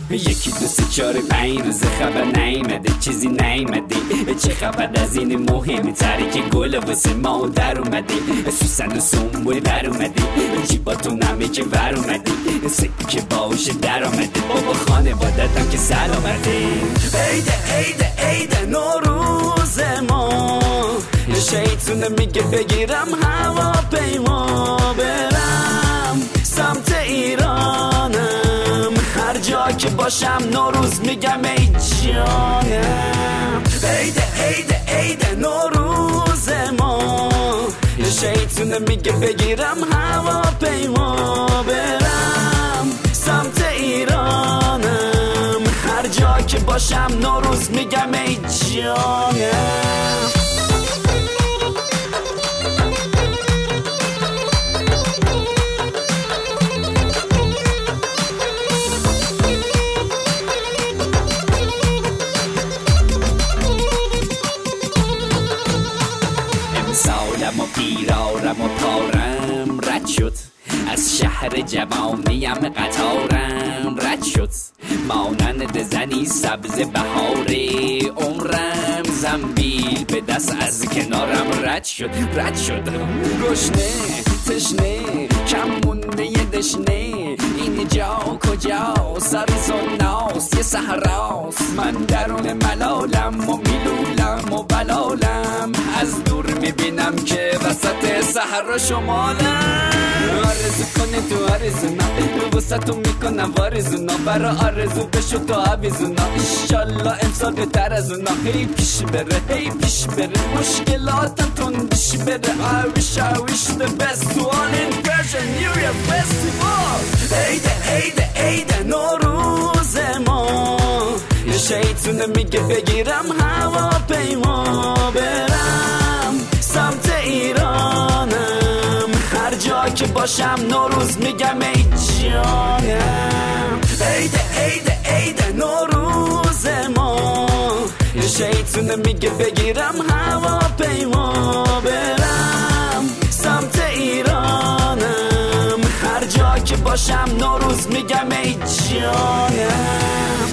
یکی دو سه چهار پنج روز خبر نیمده چیزی نیمده چه خبر از این مهمی تری که گل واسه ما در اومده سوسن و سنبول بر اومده جیباتون همه که ور اومده سکه باشه در آمده بابا خانوادتم که سلامته عیده نوروز ما شیطونه میگه بگیرم هواپیما برم سمت ایرانم هر جا که باشم نوروز میگم ای جانم عیده نوروز ما شیطونه میگه بگیرم هواپیما برم سمت ایرانم هر جا که باشم نوروز میگم ای جانم سالم و پیرارم و پارم رد شد از شهر جوانیم قطارم رد شد مانند زنی سبز بهار عمرم زنبیل به دست از کنارم رد شد گشنه تشنه کم مونده یه دشنه اینجا کجا سر سناس یه صحراست من درون ملالم و میلولم و بلالم از دور میبینم که وسط صحرا شمالم آرزو کنه تو آرزونا واسه میکنم وارزونا برا آرزو بشو تو عویزونا انشالله امسال بهتر از اونا هی پیش بره مشکلاتم تندش بره I wish the best to all in Persian New Year Festival عیده نوروز ما شیطونه میگه بگیرم هواپیما برم سمت ایرانم هر جا که باشم نوروز میگم ای جانم عیده نوروز ما شیطونه میگه بگیرم هواپیما برم سمت ایرانم هر جا که باشم نوروز میگم ای جانم